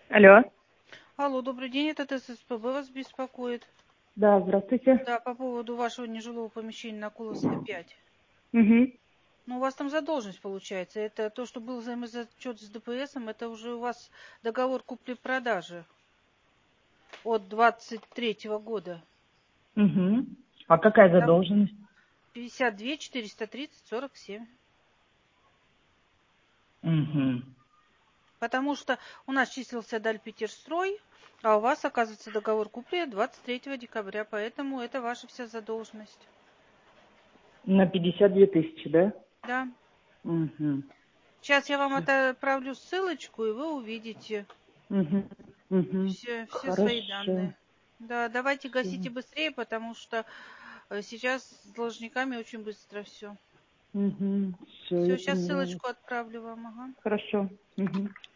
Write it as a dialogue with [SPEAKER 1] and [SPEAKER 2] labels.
[SPEAKER 1] Алло.
[SPEAKER 2] Алло, добрый день, это ТССПБ вас беспокоит.
[SPEAKER 1] Да, здравствуйте.
[SPEAKER 2] Да, по поводу вашего нежилого помещения на Куловской 5.
[SPEAKER 1] Угу.
[SPEAKER 2] Ну, у вас там задолженность получается. Это то, что был взаимозачет с ДПСом, это уже у вас договор купли-продажи от 23-го года.
[SPEAKER 1] Угу. А какая
[SPEAKER 2] Там
[SPEAKER 1] задолженность?
[SPEAKER 2] 52 430 47.
[SPEAKER 1] Угу.
[SPEAKER 2] Потому что у нас числился Дальпетерстрой, а у вас, оказывается, договор купли 23 декабря, поэтому это ваша вся задолженность.
[SPEAKER 1] На 52 тысячи, да?
[SPEAKER 2] Да.
[SPEAKER 1] Угу.
[SPEAKER 2] Сейчас я вам отправлю ссылочку, и вы увидите
[SPEAKER 1] Угу. Угу.
[SPEAKER 2] все свои
[SPEAKER 1] Хорошо.
[SPEAKER 2] данные. Да, давайте
[SPEAKER 1] Всё.
[SPEAKER 2] гасите быстрее, потому что сейчас с должниками очень быстро все.
[SPEAKER 1] Угу. Все,
[SPEAKER 2] Все,
[SPEAKER 1] я
[SPEAKER 2] сейчас
[SPEAKER 1] поняла.
[SPEAKER 2] ссылочку отправлю вам. Ага.
[SPEAKER 1] Хорошо. Угу.